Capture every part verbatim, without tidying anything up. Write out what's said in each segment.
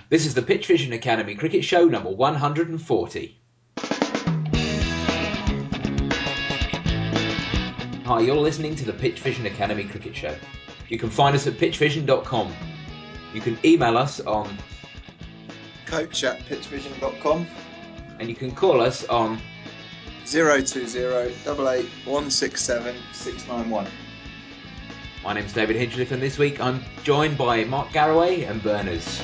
This is the Pitch Vision Academy Cricket Show number one hundred forty. Hi, you're listening to the Pitch Vision Academy Cricket Show. You can find us at pitch vision dot com. You can email us on coach at pitch vision dot com, and you can call us on zero two zero, eight eight, one six seven, six nine one. My name's David Hinchliffe, and this week I'm joined by Mark Garraway and Berners.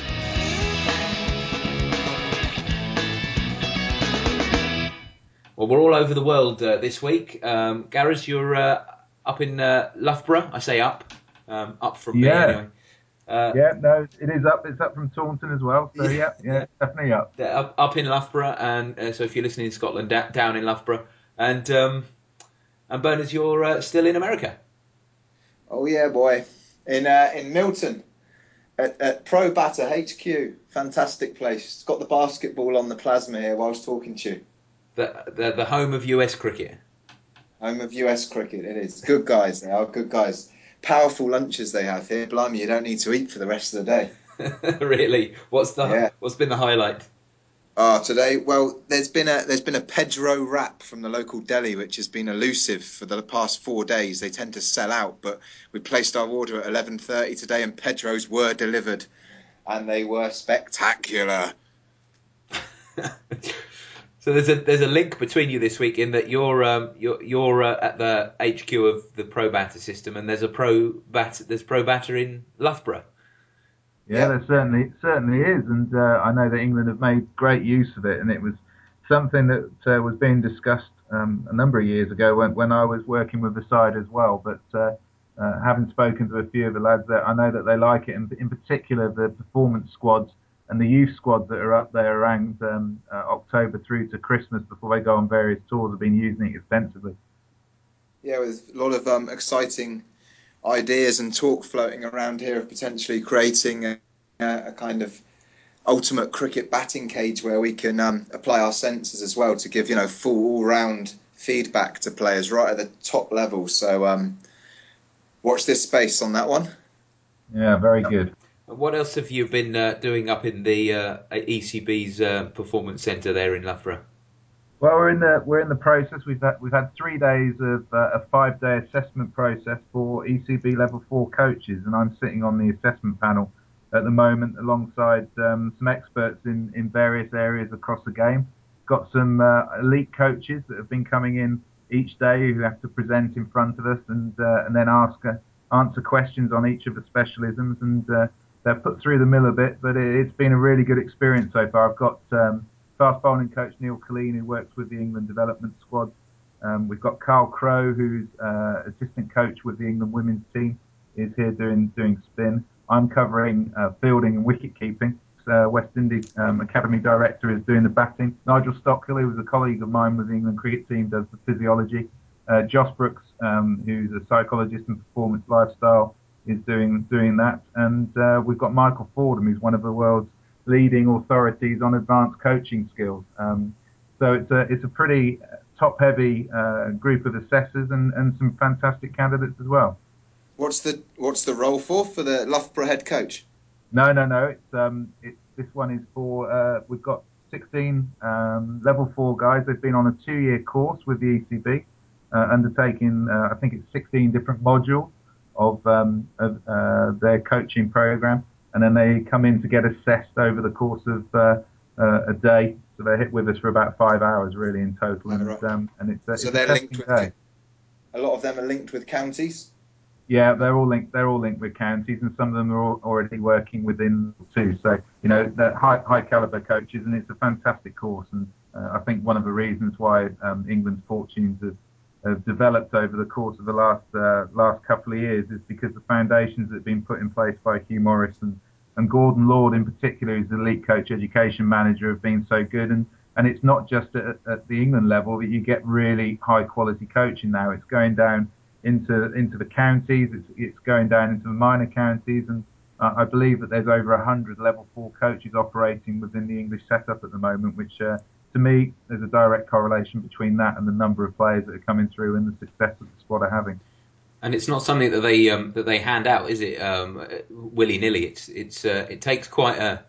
Well, we're all over the world uh, this week. Um, Gareth, you're uh, up in uh, Loughborough. I say up, um, up from yeah. me anyway. Uh, yeah, no, it is up. It's up from Taunton as well. So yeah, yeah, yeah definitely up. up. Up in Loughborough, and uh, so if you're listening in Scotland, da- down in Loughborough, and um, and Berners, you're uh, still in America. Oh yeah, boy, in uh, in Milton at, at Pro Batter H Q. Fantastic place. It's got the basketball on the plasma here while I was talking to you. The, the the home of U S cricket. Home of U S cricket, it is. Good guys, they are good guys. Powerful lunches they have here. Blimey, you don't need to eat for the rest of the day. Really? What's the yeah. What's been the highlight? Ah, uh, today, well, there's been a there's been a Pedro wrap from the local deli, which has been elusive for the past four days. They tend to sell out, but we placed our order at eleven thirty today, and Pedros were delivered, and they were spectacular. So there's a there's a link between you this week in that you're um, you're you're uh, at the H Q of the Pro Batter system, and there's a Pro Batter there's Pro Batter in Loughborough. Yeah, yeah. there certainly certainly is, and uh, I know that England have made great use of it, and it was something that uh, was being discussed um, a number of years ago when when I was working with the side as well. But uh, uh, having spoken to a few of the lads there, I know that they like it, and in particular the performance squads and the youth squads that are up there around um, uh, October through to Christmas before they go on various tours have been using it extensively. Yeah, with a lot of um, exciting ideas and talk floating around here of potentially creating a, a kind of ultimate cricket batting cage where we can um, apply our senses as well to give, you know, full all-round feedback to players right at the top level. So um, watch this space on that one. Yeah, very good. What else have you been uh, doing up in the uh, E C B's uh, performance centre there in Loughborough? Well, we're in the we're in the process. We've had we've had three days of uh, a five day assessment process for E C B level four coaches, and I'm sitting on the assessment panel at the moment alongside um, some experts in, in various areas across the game. Got some uh, elite coaches that have been coming in each day who have to present in front of us and uh, and then ask uh, answer questions on each of the specialisms, and uh, they're put through the mill a bit, but it, it's been a really good experience so far. I've got um, fast bowling coach Neil Colleen, who works with the England development squad. Um, we've got Carl Crowe, who's uh, assistant coach with the England women's team, is here doing doing spin. I'm covering uh, fielding and wicket keeping. Uh, West Indies um, Academy director is doing the batting. Nigel Stockill, who was a colleague of mine with the England cricket team, does the physiology. Uh, Josh Brooks, um, who's a psychologist and performance lifestyle, is doing doing that. And uh, we've got Michael Fordham, who's one of the world's leading authorities on advanced coaching skills. Um, so it's a it's a pretty top-heavy uh, group of assessors and, and some fantastic candidates as well. What's the what's the role for for the Loughborough head coach? No, no, no. It's um, it's this one is for uh, we've got sixteen um, level four guys. They've been on a two-year course with the E C B, uh, undertaking uh, I think it's sixteen different modules of um, of uh, their coaching program, and then they come in to get assessed over the course of uh, uh, a day. So they're hit with us for about five hours really in total, and right. um, and it's, uh, so it's they're a linked with day. A lot of them are linked with counties. Yeah, they're all linked. They're all linked with counties, and some of them are all already working within too. So you know, they're high high caliber coaches, and it's a fantastic course. And uh, I think one of the reasons why um, England's fortunes have, have developed over the course of the last uh, last couple of years is because the foundations that have been put in place by Hugh Morris and, and Gordon Lord in particular, who's the elite coach education manager, have been so good. And and it's not just at, at the England level that you get really high quality coaching now. It's going down into into the counties, it's, it's going down into the minor counties, and uh, I believe that there's over one hundred level four coaches operating within the English setup at the moment, which uh, to me, there's a direct correlation between that and the number of players that are coming through and the success that the squad are having. And it's not something that they um, that they hand out, is it? Um, willy nilly. It's it's uh, it takes quite a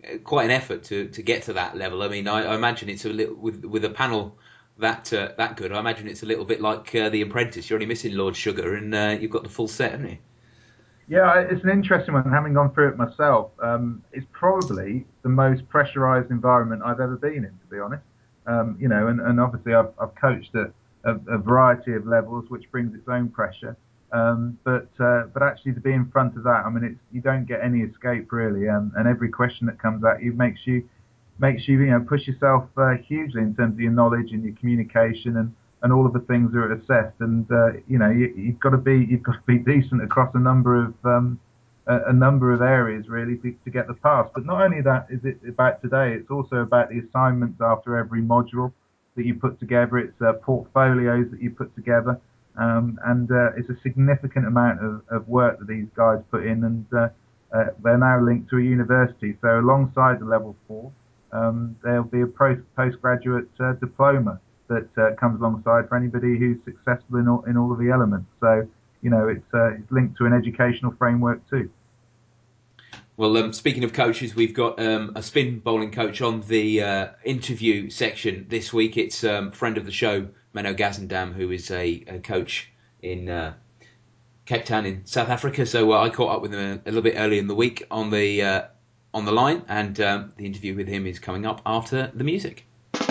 quite an effort to, to get to that level. I mean, I, I imagine it's a little with with a panel that uh, that good. I imagine it's a little bit like uh, The Apprentice. You're only missing Lord Sugar, and uh, you've got the full set, haven't you? Yeah, it's an interesting one. Having gone through it myself, um, it's probably the most pressurised environment I've ever been in, to be honest. Um, you know, and, and obviously I've, I've coached at a, a variety of levels, which brings its own pressure. Um, but uh, but actually to be in front of that, I mean, it's you don't get any escape really, um, and every question that comes at you makes you makes you you know push yourself uh, hugely in terms of your knowledge and your communication and, and all of the things that are assessed. And uh, you know you, you've got to be you've got to be decent across a number of um, a, a number of areas really to, to get the pass. But not only that is it about today, it's also about the assignments after every module that you put together. It's uh, portfolios that you put together. Um, and uh, it's a significant amount of, of work that these guys put in, and uh, uh, they're now linked to a university. So alongside the level four, um, there'll be a post, postgraduate uh, diploma that uh, comes alongside for anybody who's successful in all, in all of the elements. So, you know, it's, uh, it's linked to an educational framework too. Well, um, speaking of coaches, we've got um, a spin bowling coach on the uh, interview section this week. It's a um, friend of the show, Menno Gazendam, who is a, a coach in uh, Cape Town in South Africa. So uh, I caught up with him a, a little bit early in the week on the uh, on the line, and um, the interview with him is coming up after the music.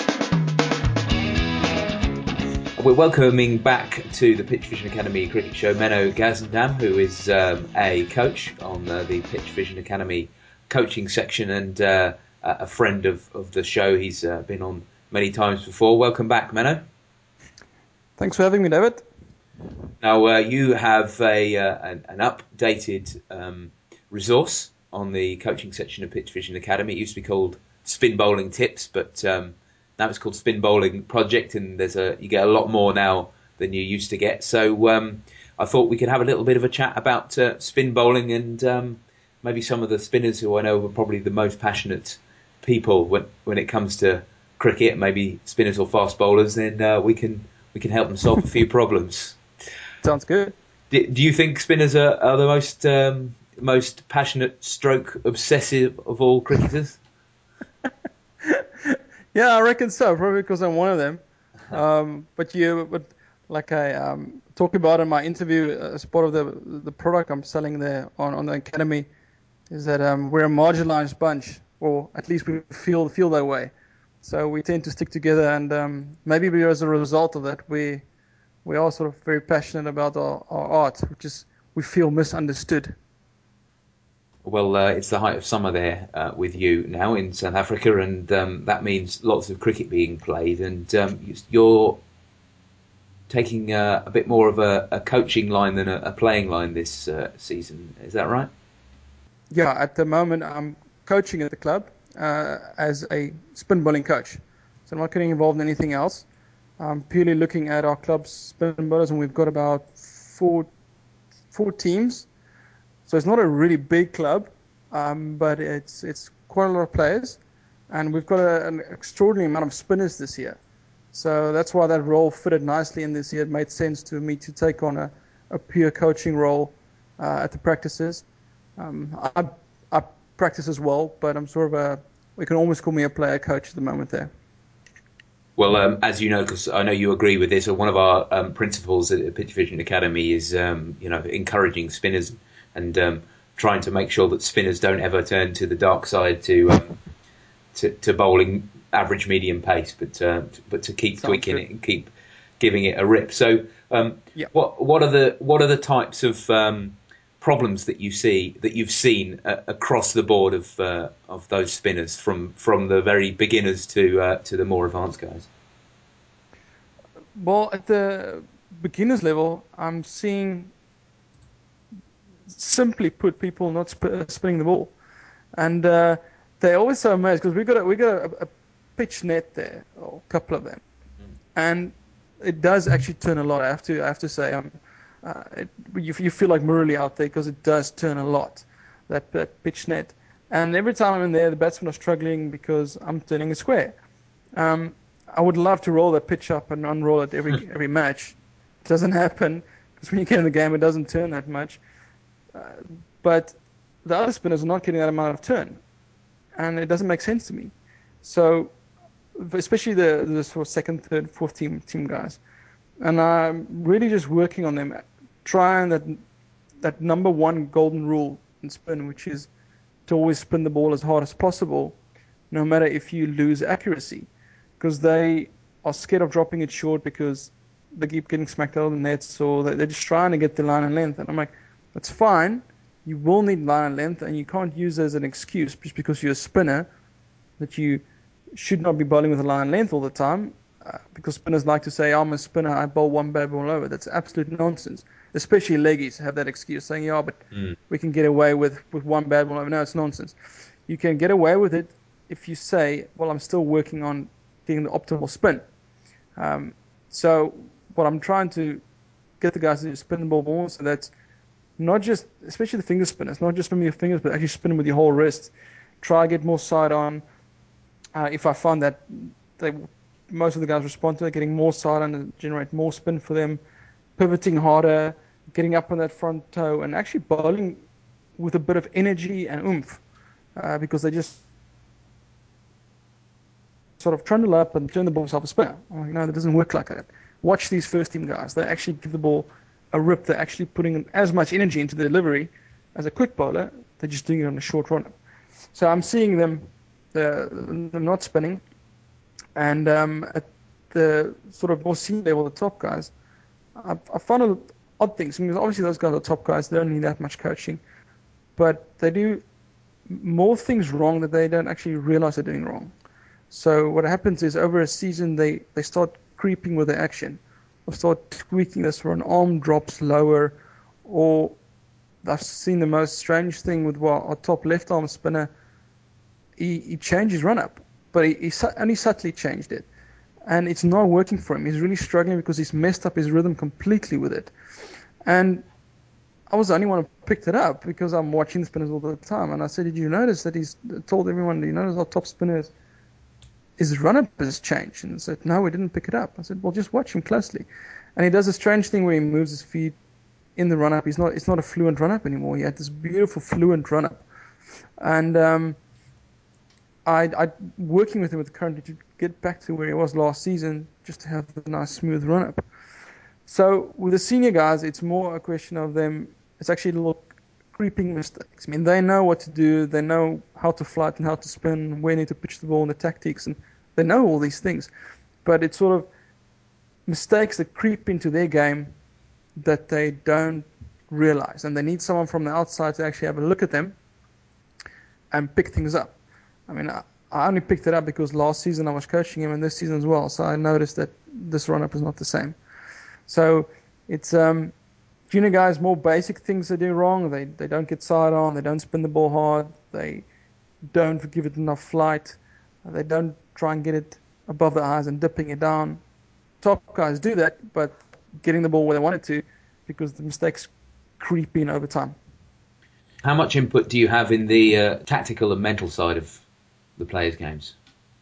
We're welcoming back to the Pitch Vision Academy Cricket Show Menno Gazendam, who is um, a coach on uh, the Pitch Vision Academy coaching section and uh, a friend of, of the show. He's uh, been on many times before. Welcome back, Menno. Thanks for having me, David. Now, uh, you have a uh, an, an updated um, resource on the coaching section of Pitch Vision Academy. It used to be called Spin Bowling Tips, but um, now it's called Spin Bowling Project, and there's a you get a lot more now than you used to get. So um, I thought we could have a little bit of a chat about uh, spin bowling and um, maybe some of the spinners who I know are probably the most passionate people when when it comes to cricket, maybe spinners or fast bowlers. Then uh, we can we can help them solve a few problems. Sounds good. Do, do you think spinners are, are the most um, most passionate, stroke obsessive of all cricketers? Yeah, I reckon so. Probably because I'm one of them. Um, but you, but like I um, talked about in my interview as part of the the product I'm selling there on, on the academy, is that um, we're a marginalized bunch, or at least we feel feel that way. So we tend to stick together, and um, maybe we, as a result of that, we we are sort of very passionate about our, our art, which is we feel misunderstood. Well, uh, it's the height of summer there uh, with you now in South Africa, and um, that means lots of cricket being played. And um, you're taking uh, a bit more of a, a coaching line than a, a playing line this uh, season. Is that right? Yeah, at the moment I'm coaching at the club uh, as a spin bowling coach. So I'm not getting involved in anything else. I'm purely looking at our club's spin bowlers, and we've got about four four teams. So it's not a really big club, um, but it's it's quite a lot of players, and we've got a, an extraordinary amount of spinners this year. So that's why that role fitted nicely in this year. It made sense to me to take on a, a pure coaching role uh, at the practices. Um, I, I practice as well, but I'm sort of a, we can almost call me a player coach at the moment there. Well, um, as you know, because I know you agree with this, one of our um, principles at Pitch Vision Academy is, um, you know, encouraging spinners and um, trying to make sure that spinners don't ever turn to the dark side to um, to, to bowling average medium pace, but uh, but to keep Sounds tweaking good. It and keep giving it a rip. So, um, yeah. what what are the what are the types of um, problems that you see that you've seen uh, across the board of uh, of those spinners from from the very beginners to uh, to the more advanced guys? Well, at the beginners level, I'm seeing, simply put, people not sp- spinning the ball, and uh, they're always so amazed because we got a, we got a, a pitch net there, or a couple of them, mm. and it does actually turn a lot. I have to I have to say, um, uh, it, you, you feel like Murali out there because it does turn a lot, that, that pitch net. And every time I'm in there, the batsmen are struggling because I'm turning a square. Um, I would love to roll that pitch up and unroll it every every match. It doesn't happen because when you get in the game, it doesn't turn that much. Uh, but the other spinners are not getting that amount of turn. and it doesn't make sense to me. So, especially the the sort of second, third, fourth team team guys, and I'm really just working on them, trying that that number one golden rule in spin, which is to always spin the ball as hard as possible, no matter if you lose accuracy, because they are scared of dropping it short because they keep getting smacked out of the nets, or they're just trying to get the line and length. And I'm like, that's fine. You will need line and length, and you can't use it as an excuse just because you're a spinner that you should not be bowling with a line and length all the time. Uh, because spinners like to say, I'm a spinner, I bowl one bad ball over. That's absolute nonsense. Especially leggies have that excuse, saying, yeah, but mm. we can get away with, with one bad ball over. No, it's nonsense. You can get away with it if you say, well, I'm still working on getting the optimal spin. Um, so what I'm trying to get the guys to do is spin the ball more, so that's not just, especially the finger spinners, not just from your fingers, but actually spinning with your whole wrist. Try to get more side on. Uh, if I find that they, most of the guys respond to it, getting more side on and generate more spin for them, pivoting harder, getting up on that front toe, and actually bowling with a bit of energy and oomph, uh, because they just sort of trundle up and turn the ball off a spinner. I'm like, no, that doesn't work like that. Watch these first team guys. They actually give the ball a rip. They're actually putting as much energy into the delivery as a quick bowler. They're just doing it on a short run. So I'm seeing them, uh, them not spinning. And um, at the sort of more senior level, the top guys, I, I found a, odd things. I mean, obviously, those guys are top guys. They don't need that much coaching. But they do more things wrong that they don't actually realize they're doing wrong. So what happens is over a season, they, they start creeping with the action, or start tweaking this where an arm drops lower, or I've seen the most strange thing with what our top left arm spinner, he, he changed his run up, but he, he only subtly changed it. And it's not working for him. He's really struggling because he's messed up his rhythm completely with it. And I was the only one who picked it up because I'm watching the spinners all the time. And I said, did you notice that he's told everyone, do you notice our top spinners, his run-up has changed? And he said, no, we didn't pick it up. I said, well, just watch him closely. And he does a strange thing where he moves his feet in the run-up. He's not, it's not a fluent run-up anymore. He had this beautiful fluent run-up. And um, I, I working with him with the current to get back to where he was last season, just to have a nice smooth run-up. So with the senior guys, it's more a question of them, it's actually little creeping mistakes. I mean, they know what to do. They know how to flight and how to spin, where they need to pitch the ball and the tactics, and they know all these things. But it's sort of mistakes that creep into their game that they don't realize. And they need someone from the outside to actually have a look at them and pick things up. I mean, I, I only picked it up because last season I was coaching him and this season as well. So I noticed that this run-up is not the same. So it's um, junior guys, more basic things they do wrong. They they don't get side on. They don't spin the ball hard. They don't give it enough flight. They don't try and get it above the eyes and dipping it down. Top guys do that, but getting the ball where they want it to, because the mistakes creep in over time. How much input do you have in the uh, tactical and mental side of the players' games?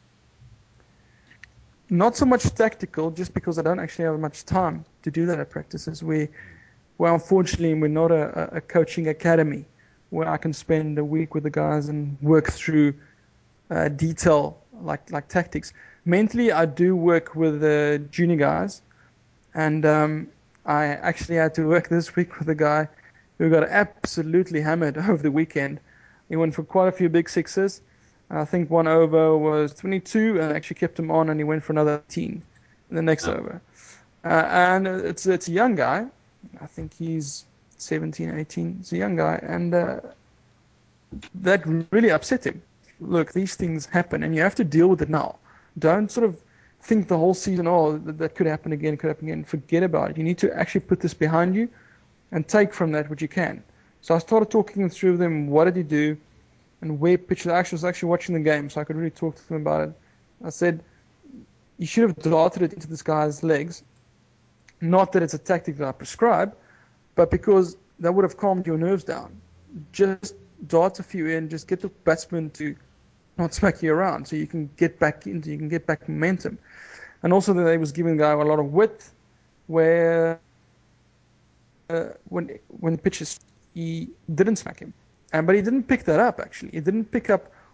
Not so much tactical, just because I don't actually have much time to do that at practices. We, well, unfortunately, we're not a, a coaching academy where I can spend a week with the guys and work through uh, detail like like tactics. Mentally, I do work with the junior guys, and um, I actually had to work this week with a guy who got absolutely hammered over the weekend. He went for quite a few big sixes. I think one over was twenty-two, and I actually kept him on, and he went for another eighteen in the next oh. over. Uh, and it's it's a young guy. I think he's seventeen, eighteen. He's a young guy, and uh, that really upset him. Look, these things happen, and you have to deal with it now. Don't sort of think the whole season, oh, that could happen again, could happen again. Forget about it. You need to actually put this behind you and take from that what you can. So I started talking through with him, what did he do, and where pitch. I was actually watching the game, so I could really talk to him about it. I said, you should have darted it into this guy's legs. Not that it's a tactic that I prescribe, but because that would have calmed your nerves down. Just dart a few in, just get the batsman to not smack you around, so you can get back into, you can get back momentum. And also that they was giving the guy a lot of width, where uh, when when the pitches, he didn't smack him. And, but he didn't pick that up, actually. He didn't pick up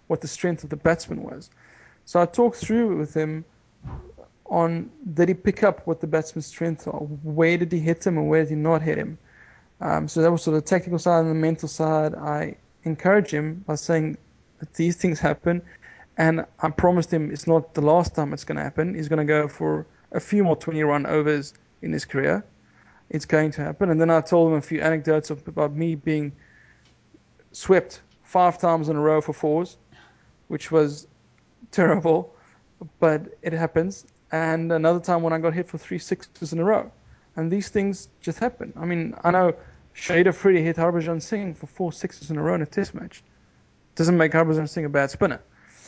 what the strength of the batsman was. So I talked through with him on, did he pick up what the batsman's strengths are? Where did he hit him and where did he not hit him? Um, so that was sort of the technical side and the mental side. I encouraged him by saying that these things happen, and I promised him it's not the last time it's going to happen. He's going to go for a few more twenty-run overs in his career. It's going to happen. And then I told him a few anecdotes of, about me being swept five times in a row for fours, which was terrible, but it happens. And another time when I got hit for three sixes in a row. And these things just happen. I mean, I know Shahid Afridi hit Harbhajan Singh for four sixes in a row in a test match. Doesn't make Harbhajan Singh a bad spinner.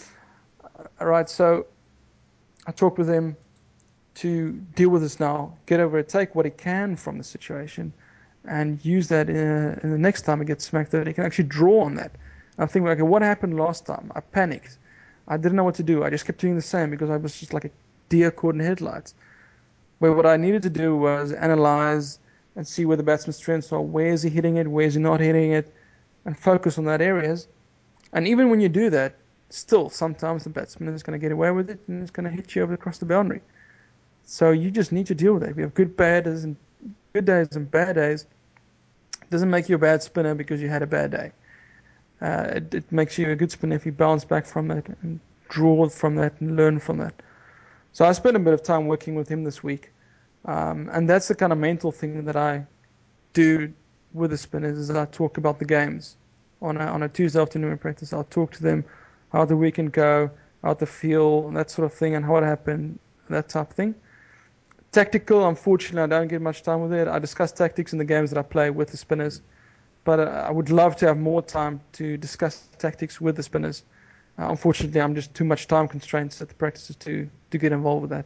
All right, so I talked with him to deal with this now, get over it, take what he can from the situation, and use that in, a, in the next time he gets smacked, that he can actually draw on that. And I think, okay, what happened last time? I panicked. I didn't know what to do. I just kept doing the same because I was just like a deer caught in headlights. But what I needed to do was analyze and see where the batsman's strengths are. Where is he hitting it? Where is he not hitting it? And focus on that areas. And even when you do that, still sometimes the batsman is going to get away with it and it's going to hit you over across the boundary. So you just need to deal with it. We have good bad days and good days and bad days. It doesn't make you a bad spinner because you had a bad day. Uh, it, it makes you a good spinner if you bounce back from that and draw from that and learn from that. So I spent a bit of time working with him this week. Um, and that's the kind of mental thing that I do with the spinners is I talk about the games. On a, on a Tuesday afternoon in practice, I'll talk to them how the weekend go, how the feel, and that sort of thing, and how it happened, that type of thing. Tactical, unfortunately, I don't get much time with it. I discuss tactics in the games that I play with the spinners. But uh, I would love to have more time to discuss tactics with the spinners. Uh, unfortunately, I'm just too much time constraints at the practices to, to get involved with that.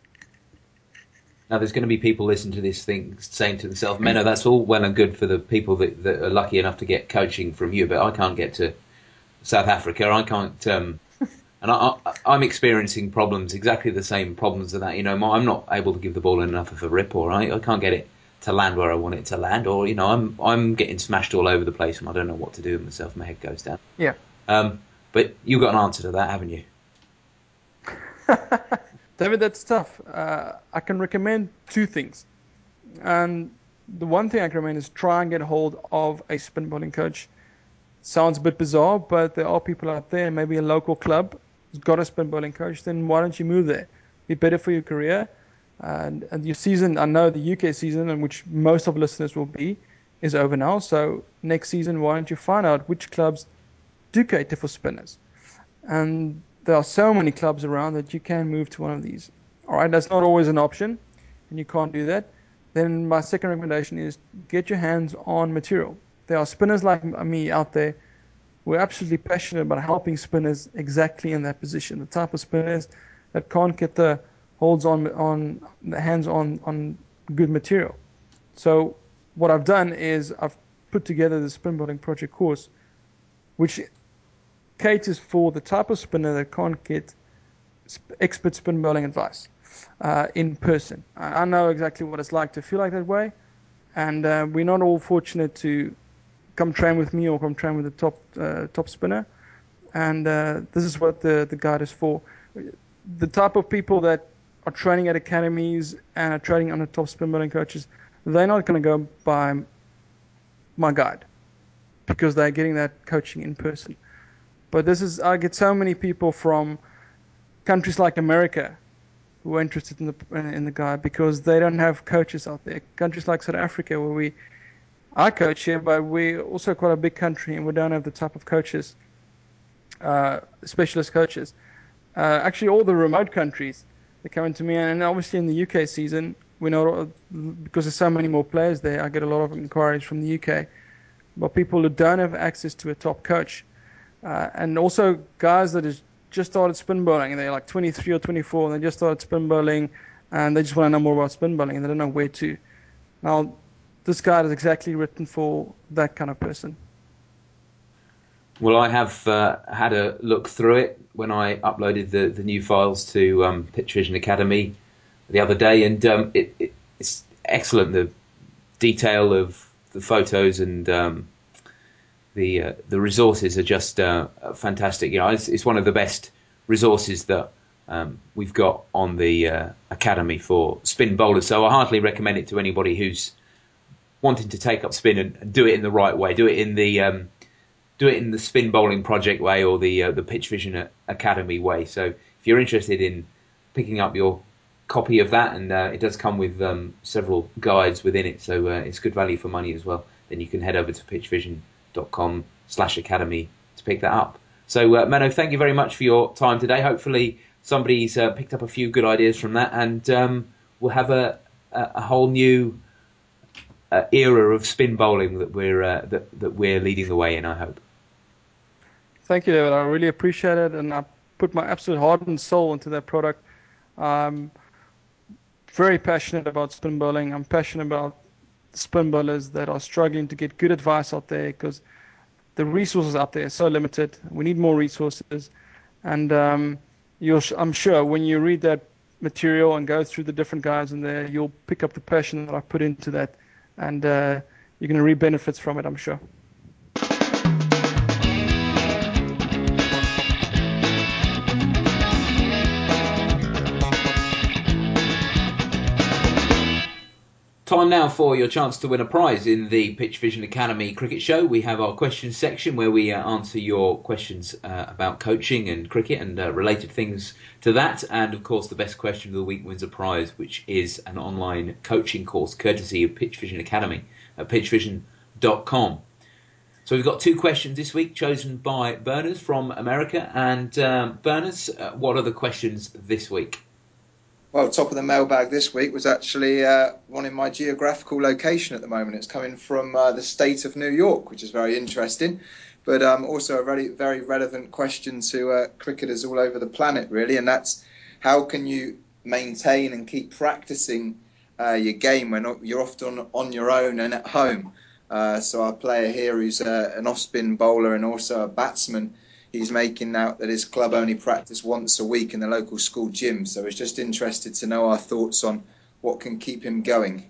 Now, there's going to be people listening to this thing saying to themselves, Menno, that's all well and good for the people that, that are lucky enough to get coaching from you, but I can't get to South Africa. I can't... Um, and I, I, I'm experiencing problems, exactly the same problems of that. You know, I'm not able to give the ball enough of a rip, or I, I can't get it to land where I want it to land, or, you know, I'm I'm getting smashed all over the place and I don't know what to do with myself. My head goes down. Yeah. Um, but you've got an answer to that, haven't you? David, that's tough. Uh, I can recommend two things. And the one thing I can recommend is try and get hold of a spin bowling coach. Sounds a bit bizarre, but there are people out there, maybe a local club who's got a spin bowling coach, then why don't you move there? Be better for your career. And, and your season, I know the U K season, in which most of listeners will be, is over now. So next season, why don't you find out which clubs do cater for spinners? And there are so many clubs around that you can move to one of these. All right, that's not always an option, and you can't do that. Then my second recommendation is get your hands on material. There are spinners like me out there who are absolutely passionate about helping spinners exactly in that position. The type of spinners that can't get the holds on on the hands on on good material. So what I've done is I've put together the spin bowling project course, which caters for the type of spinner that can't get expert spin bowling advice uh, in person. I know exactly what it's like to feel like that way, and uh, we're not all fortunate to come train with me or come train with the top uh, top spinner. And uh, this is what the, the guide is for. The type of people that are training at academies and are training under top spin bowling coaches, they're not going to go by my guide because they're getting that coaching in person. But this is, I get so many people from countries like America who are interested in the in the guide because they don't have coaches out there. Countries like South Africa, where we I coach here, but we're also quite a big country and we don't have the type of coaches, uh, specialist coaches. Uh, actually, all the remote countries, they're coming to me, and obviously in the U K season, we know because there's so many more players there, I get a lot of inquiries from the U K, but people who don't have access to a top coach, uh, and also guys that has just started spin bowling, and they're like twenty-three or twenty-four, and they just started spin bowling, and they just want to know more about spin bowling, and they don't know where to. Now, this guide is exactly written for that kind of person. Well, I have uh, had a look through it when I uploaded the, the new files to um, Pitch Vision Academy the other day, and um, it, it, it's excellent. The detail of the photos and um, the uh, the resources are just uh, fantastic. You know, it's, it's one of the best resources that um, we've got on the uh, academy for spin bowlers. So I heartily recommend it to anybody who's wanting to take up spin and, and do it in the right way. Do it in the um, do it in the Spin Bowling Project way or the uh, the Pitch Vision Academy way. So if you're interested in picking up your copy of that, and uh, it does come with um, several guides within it, so uh, it's good value for money as well, then you can head over to pitchvision.com slash academy to pick that up. So uh, Menno, thank you very much for your time today. Hopefully somebody's uh, picked up a few good ideas from that, and um, we'll have a, a, a whole new uh, era of spin bowling that we're uh, that, that we're leading the way in, I hope. Thank you, David. I really appreciate it, and I put my absolute heart and soul into that product. Um, very passionate about spin bowling. I'm passionate about spin bowlers that are struggling to get good advice out there, because the resources out there are so limited. We need more resources. And um, you'll, I'm sure when you read that material and go through the different guides in there, you'll pick up the passion that I put into that. And uh, you're going to reap benefits from it, I'm sure. Time now for your chance to win a prize in the Pitch Vision Academy Cricket Show. We have our questions section where we uh, answer your questions uh, about coaching and cricket and uh, related things to that. And of course, the best question of the week wins a prize, which is an online coaching course courtesy of Pitch Vision Academy at pitch vision dot com. So we've got two questions this week chosen by Berners from America. And um, Berners, uh, what are the questions this week? Well, top of the mailbag this week was actually uh, one in my geographical location at the moment. It's coming from uh, the state of New York, which is very interesting, but um, also a very, very relevant question to uh, cricketers all over the planet, really, and that's how can you maintain and keep practicing uh, your game when you're often on your own and at home? Uh, so our player here, who's uh, an off-spin bowler and also a batsman, he's making out that his club only practice once a week in the local school gym. So I was just interested to know our thoughts on what can keep him going.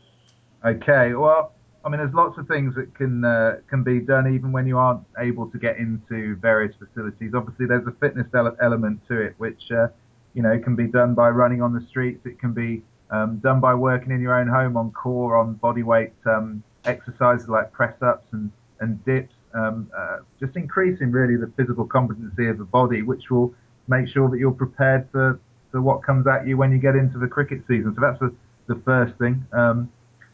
Okay, well, I mean, there's lots of things that can uh, can be done even when you aren't able to get into various facilities. Obviously, there's a fitness ele- element to it, which uh, you know can be done by running on the streets. It can be um, done by working in your own home on core, on body weight um, exercises like press ups and and dips. Um, uh, just increasing really the physical competency of the body, which will make sure that you're prepared for, for what comes at you when you get into the cricket season. So that's the, the first thing. Um,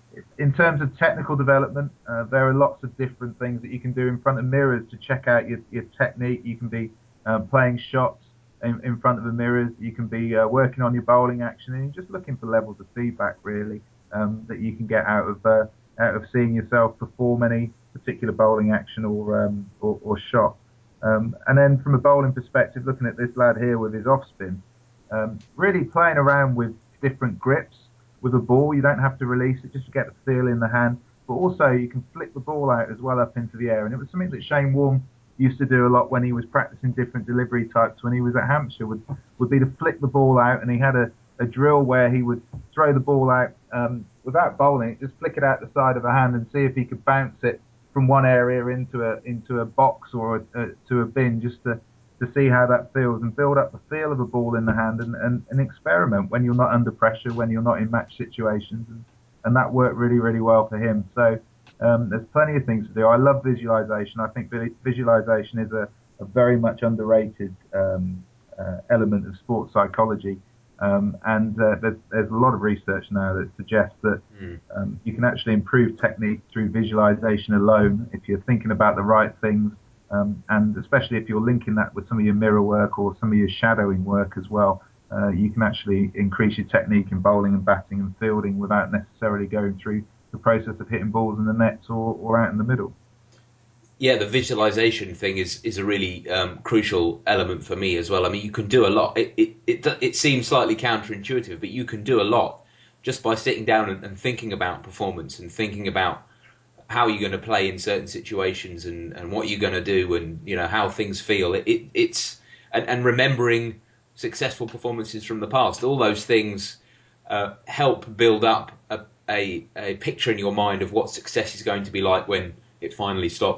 in terms of technical development, uh, there are lots of different things that you can do in front of mirrors to check out your, your technique. You can be uh, playing shots in, in front of the mirrors. You can be uh, working on your bowling action, and you're just looking for levels of feedback really um, that you can get out of uh, out of seeing yourself perform any particular bowling action or um, or, or shot. Um, and then from a bowling perspective, looking at this lad here with his off spin, um, really playing around with different grips with a ball. You don't have to release it, just to get the feel in the hand. But also you can flick the ball out as well up into the air. And it was something that Shane Warne used to do a lot when he was practicing different delivery types when he was at Hampshire, would, would be to flick the ball out, and he had a, a drill where he would throw the ball out um, without bowling it, just flick it out the side of a hand and see if he could bounce it from one area into a into a box or a, a, to a bin, just to, to see how that feels and build up the feel of a ball in the hand and, and, and experiment when you're not under pressure, when you're not in match situations. And, and that worked really, really well for him. So um, there's plenty of things to do. I love visualization. I think visualization is a, a very much underrated um, uh, element of sports psychology. Um, and uh, there's, there's a lot of research now that suggests that mm. um, you can actually improve technique through visualization alone if you're thinking about the right things, um, and especially if you're linking that with some of your mirror work or some of your shadowing work as well. Uh, you can actually increase your technique in bowling and batting and fielding without necessarily going through the process of hitting balls in the nets or, or out in the middle. Yeah, the visualization thing is, is a really um, crucial element for me as well. I mean, you can do a lot. It, it it it seems slightly counterintuitive, but you can do a lot just by sitting down and, and thinking about performance and thinking about how you're going to play in certain situations and, and what you're going to do and, you know, how things feel. It, it it's and, and remembering successful performances from the past. All those things uh, help build up a, a a picture in your mind of what success is going to be like when it finally stops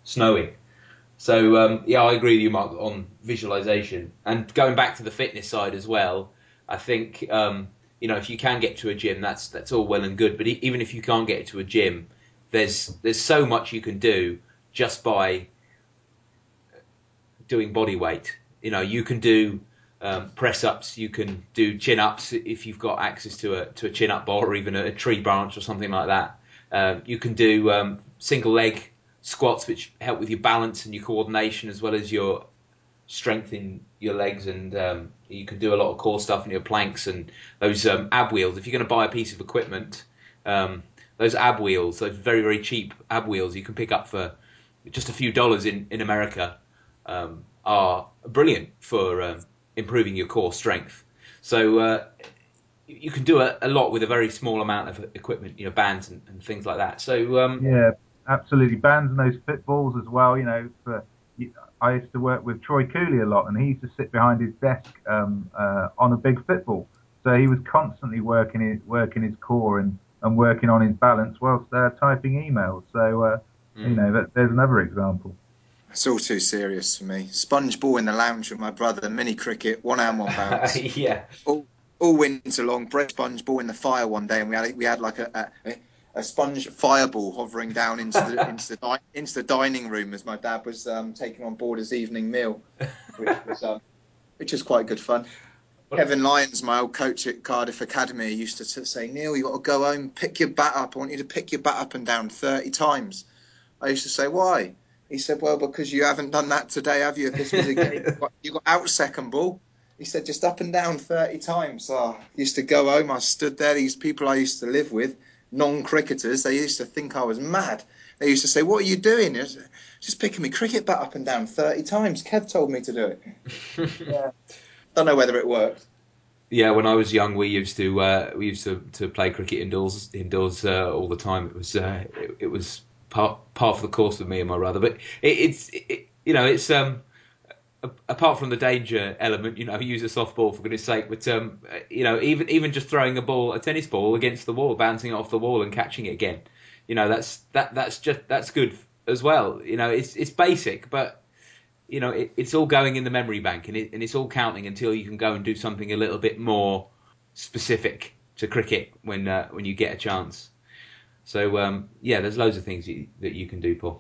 snowing. So um, yeah, I agree with you, Mark, on visualization. And going back to the fitness side as well, I think um, you know if you can get to a gym, that's that's all well and good. But e- even if you can't get to a gym, there's there's so much you can do just by doing body weight. You know, you can do um, press ups, you can do chin ups if you've got access to a to a chin up bar or even a, a tree branch or something like that. Um, you can do um, single leg squats, which help with your balance and your coordination as well as your strength in your legs. And um, you can do a lot of core stuff in your planks and those um, ab wheels. If you're going to buy a piece of equipment, um, those ab wheels, those very very cheap ab wheels, you can pick up for just a few dollars in in America. Um, are brilliant for um, improving your core strength. So uh, you can do a, a lot with a very small amount of equipment, you know, bands and, and things like that. So um, yeah, absolutely, bands and those fit balls as well. You know, for, I used to work with Troy Cooley a lot, and he used to sit behind his desk um, uh, on a big fit ball. So he was constantly working his working his core and, and working on his balance whilst uh, typing emails. So uh, mm. you know, that, there's another example. It's all too serious for me. Sponge ball in the lounge with my brother, mini cricket, one hand, one bounce. yeah. All, all winter long, break sponge ball in the fire one day, and we had we had like a a, a sponge fireball hovering down into the into the into the dining room as my dad was um, taking on board his evening meal, which was um, which was quite good fun. Kevin Lyons, my old coach at Cardiff Academy, used to say, "Neil, you got to go home, pick your bat up. I want you to pick your bat up and down thirty times." I used to say, "Why?" He said, "Well, because you haven't done that today, have you? If this was a game, you got, you got out second ball." He said, "Just up and down thirty times." So I used to go home. I stood there. These people I used to live with, non-cricketers, they used to think I was mad. They used to say, "What are you doing?" Was, just picking me cricket bat up and down thirty times. Kev told me to do it. Yeah. Don't know whether it worked. Yeah, when I was young, we used to uh, we used to, to play cricket indoors indoors uh, all the time. It was uh, it, it was part part of the course with me and my brother. But it, it's it, you know it's um apart from the danger element, you know, use a softball for goodness sake. But um you know even even just throwing a ball, a tennis ball against the wall, bouncing it off the wall and catching it again, you know, that's that that's just that's good as well. You know, it's it's basic, but you know, it, it's all going in the memory bank, and, it, and it's all counting until you can go and do something a little bit more specific to cricket when uh, when you get a chance. So um, yeah, there's loads of things you, that you can do, Paul.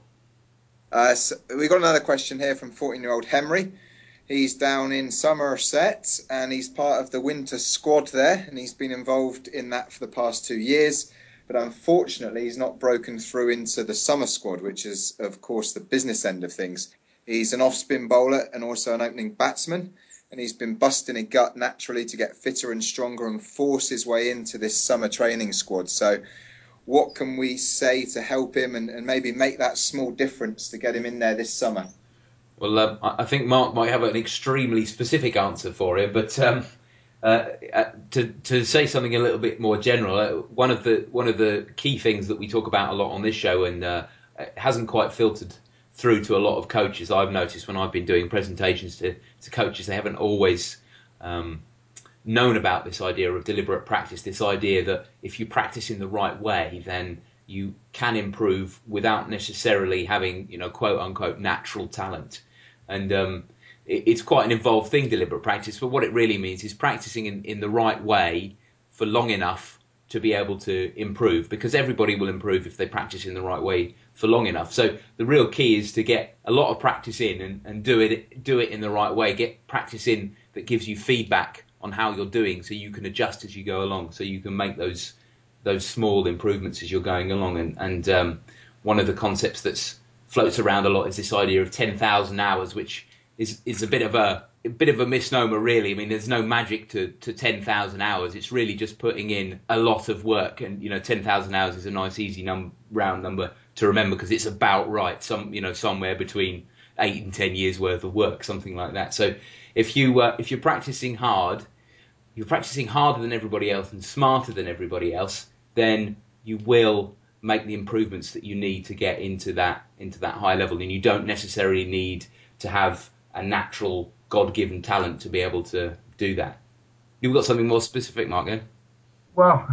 Uh, so we got another question here from fourteen-year-old Henry. He's down in Somerset, and he's part of the winter squad there, and he's been involved in that for the past two years. But unfortunately, he's not broken through into the summer squad, which is, of course, the business end of things. He's an off-spin bowler and also an opening batsman, and he's been busting a gut naturally to get fitter and stronger and force his way into this summer training squad. So what can we say to help him and, and maybe make that small difference to get him in there this summer? Well, um, I think Mark might have an extremely specific answer for him, but um, uh, to to say something a little bit more general, uh, one of the one of the key things that we talk about a lot on this show, and uh, it hasn't quite filtered through to a lot of coaches. I've noticed when I've been doing presentations to, to coaches, they haven't always um, known about this idea of deliberate practice, this idea that if you practice in the right way, then you can improve without necessarily having, you know, quote unquote, natural talent. And um, it, it's quite an involved thing, deliberate practice, but what it really means is practicing in, in the right way for long enough to be able to improve, because everybody will improve if they practice in the right way for long enough. So the real key is to get a lot of practice in and, and do it do it in the right way. Get practice in that gives you feedback on how you're doing, so you can adjust as you go along, so you can make those those small improvements as you're going along. And, and um, one of the concepts that's floats around a lot is this idea of ten thousand hours, which is is a bit of a, a bit of a misnomer, really. I mean, there's no magic to, to ten thousand hours. It's really just putting in a lot of work. And, you know, ten thousand hours is a nice, easy num- round number to remember, because it's about right. Some, you know, somewhere between eight and ten years worth of work, something like that. So if you uh, if you're practicing hard, you're practicing harder than everybody else and smarter than everybody else, then you will make the improvements that you need to get into that into that high level. And you don't necessarily need to have a natural God-given talent to be able to do that. You've got something more specific, Mark, yeah? Well,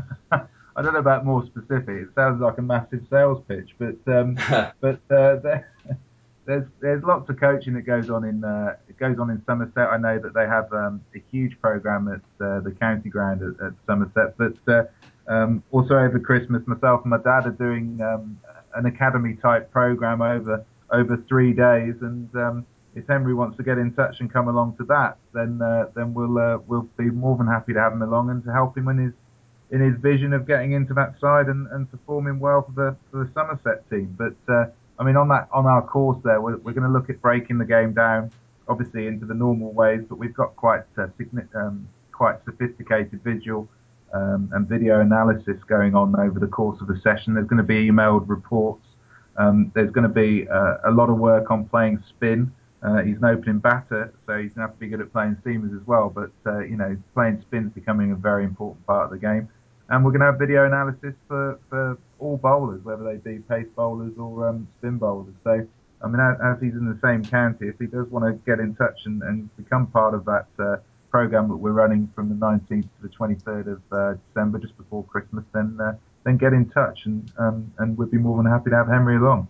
I don't know about more specific. It sounds like a massive sales pitch, but um, but uh, there, there's there's lots of coaching that goes on in uh, it goes on in Somerset. I know that they have um, a huge program at uh, the county ground at, at Somerset, but uh, um, also over Christmas, myself and my dad are doing um, an academy type program over over three days, and um, if Henry wants to get in touch and come along to that, then uh, then we'll uh, we'll be more than happy to have him along and to help him in his in his vision of getting into that side and, and performing well for the for the Somerset team. But uh, I mean, on that on our course there, we're, we're going to look at breaking the game down, obviously into the normal ways, but we've got quite uh, um, quite sophisticated visual um, and video analysis going on over the course of the session. There's going to be emailed reports. Um, there's going to be uh, a lot of work on playing spin. Uh, he's an opening batter, so he's going to have to be good at playing seamers as well. But uh, you know, playing spin is becoming a very important part of the game. And we're going to have video analysis for, for all bowlers, whether they be pace bowlers or um, spin bowlers. So, I mean, as, as he's in the same county, if he does want to get in touch and, and become part of that uh, program that we're running from the nineteenth to the twenty-third of uh, December, just before Christmas, then uh, then get in touch, and um, and we'd be more than happy to have Henry along.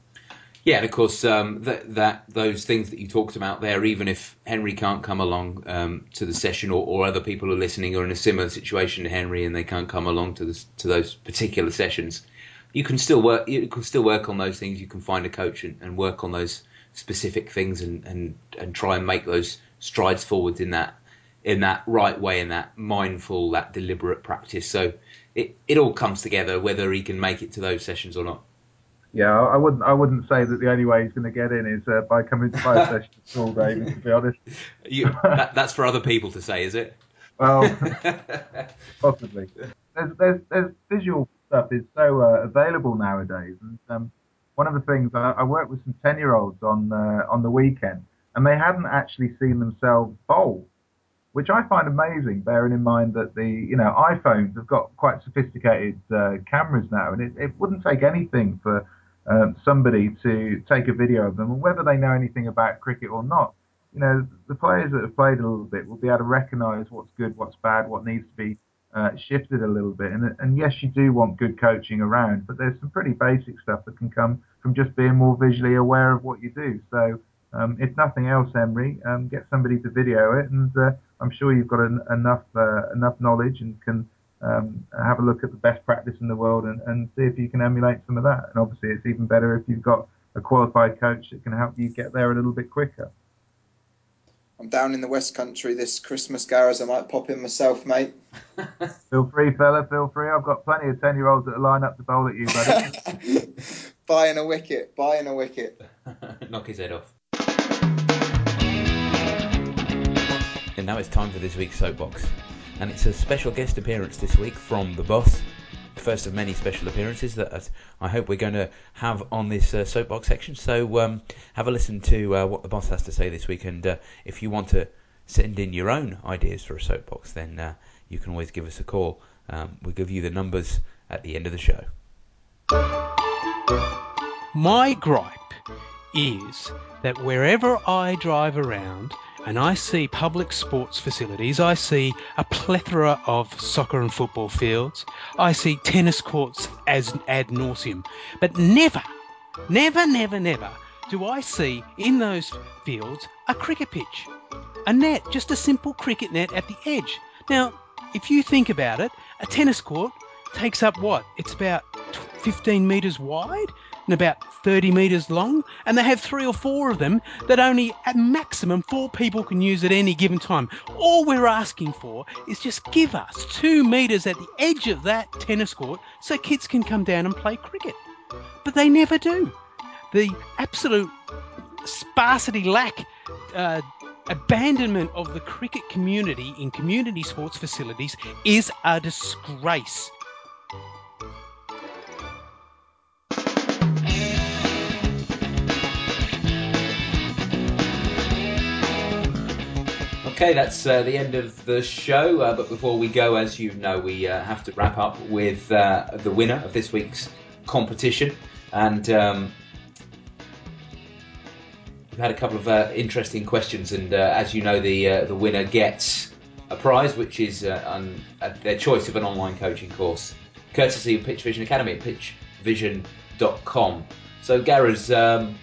Yeah, and of course, um, that, that those things that you talked about there, even if Henry can't come along um, to the session, or, or other people are listening or in a similar situation to Henry and they can't come along to this, to those particular sessions, you can still work. You can still work on those things. You can find a coach and, and work on those specific things and, and, and try and make those strides forwards in that in that right way, in that mindful, that deliberate practice. So it it all comes together, whether he can make it to those sessions or not. Yeah, I wouldn't. I wouldn't say that the only way he's going to get in is uh, by coming to five sessions all day. To be honest, you, that, that's for other people to say, is it? Well, possibly. There's, there's, there's visual stuff is so uh, available nowadays, and um, one of the things I, I worked with some ten-year-olds on uh, on the weekend, and they hadn't actually seen themselves bowl, which I find amazing, bearing in mind that the you know iPhones have got quite sophisticated uh, cameras now, and it, it wouldn't take anything for um, somebody to take a video of them, and whether they know anything about cricket or not. You know, the players that have played a little bit will be able to recognise what's good, what's bad, what needs to be uh, shifted a little bit. And, and yes, you do want good coaching around, but there's some pretty basic stuff that can come from just being more visually aware of what you do. So um, if nothing else, Henry, um, get somebody to video it, and uh, I'm sure you've got an, enough uh, enough knowledge and can um, have a look at the best practice in the world and, and see if you can emulate some of that. And obviously, it's even better if you've got a qualified coach that can help you get there a little bit quicker. I'm down in the West Country this Christmas, Gareth. I might pop in myself, mate. Feel free, fella, feel free. I've got plenty of ten-year-olds that line up to bowl at you, buddy. Buying a wicket, buying a wicket. Knock his head off. And now it's time for this week's Soapbox. And it's a special guest appearance this week from the boss. The first of many special appearances that I hope we're going to have on this uh, Soapbox section. So um, have a listen to uh, what the boss has to say this week. And uh, if you want to send in your own ideas for a Soapbox, then uh, you can always give us a call. Um, we'll give you the numbers at the end of the show. My gripe is that wherever I drive around and I see public sports facilities, I see a plethora of soccer and football fields, I see tennis courts as ad nauseum, but never, never, never, never do I see in those fields a cricket pitch, a net, just a simple cricket net at the edge. Now, if you think about it, a tennis court takes up what? It's about fifteen metres wide and about thirty metres long, and they have three or four of them that only at maximum four people can use at any given time. All we're asking for is just give us two metres at the edge of that tennis court so kids can come down and play cricket. But they never do. The absolute sparsity, lack, uh, abandonment of the cricket community in community sports facilities is a disgrace. Okay, that's uh, the end of the show. Uh, but before we go, as you know, we uh, have to wrap up with uh, the winner of this week's competition. And um, we've had a couple of uh, interesting questions. And uh, as you know, the uh, the winner gets a prize, which is uh, un- uh, their choice of an online coaching course, courtesy of Pitch Vision Academy at pitch vision dot com. So, Gareth, um,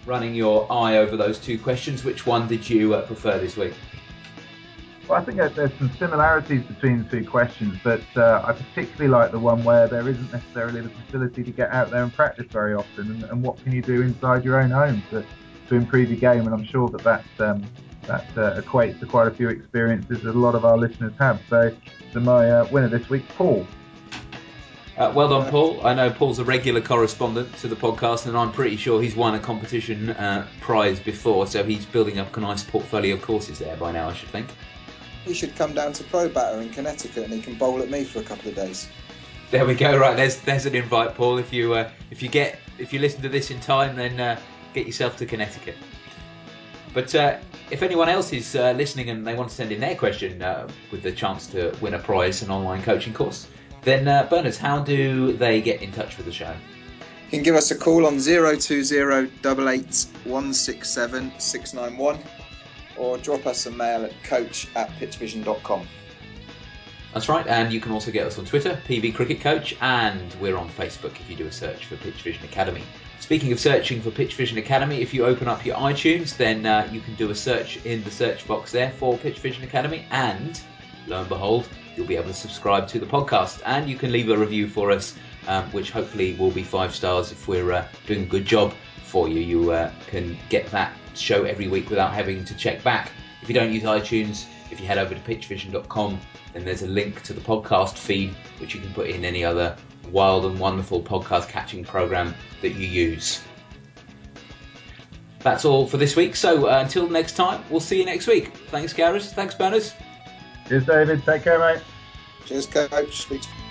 running your eye over those two questions, which one did you uh, prefer this week? Well, I think that there's some similarities between the two questions, but uh, I particularly like the one where there isn't necessarily the facility to get out there and practice very often, and, and what can you do inside your own home to, to improve your game. And I'm sure that that, um, that uh, equates to quite a few experiences that a lot of our listeners have. So, so my uh, winner this week, Paul. Uh, well done, Paul. I know Paul's a regular correspondent to the podcast, and I'm pretty sure he's won a competition uh, prize before, so he's building up a nice portfolio of courses there by now, I should think. He should come down to Pro Batter in Connecticut and he can bowl at me for a couple of days. There we go. Right, there's there's an invite, Paul. If you uh, if you get if you listen to this in time, then uh, get yourself to Connecticut. But uh, if anyone else is uh, listening and they want to send in their question uh, with the chance to win a prize, an online coaching course, then uh, Berners, how do they get in touch with the show? You can give us a call on zero two zero, eight eight, one six seven, six nine one. Or drop us a mail at coach at pitchvision dot com. That's right, and you can also get us on Twitter, P V Cricket Coach, and we're on Facebook if you do a search for Pitch Vision Academy. Speaking of searching for Pitch Vision Academy, if you open up your iTunes, then uh, you can do a search in the search box there for Pitch Vision Academy, and lo and behold, you'll be able to subscribe to the podcast, and you can leave a review for us, um, which hopefully will be five stars if we're uh, doing a good job for you. You uh, can get that show every week without having to check back. If you don't use iTunes, if you head over to pitch vision dot com, then there's a link to the podcast feed, which you can put in any other wild and wonderful podcast catching program that you use. That's all for this week. So uh, until next time, we'll see you next week. Thanks, Gareth. Thanks, Berners. Cheers, David. Take care, mate. Cheers, Coach. Speak to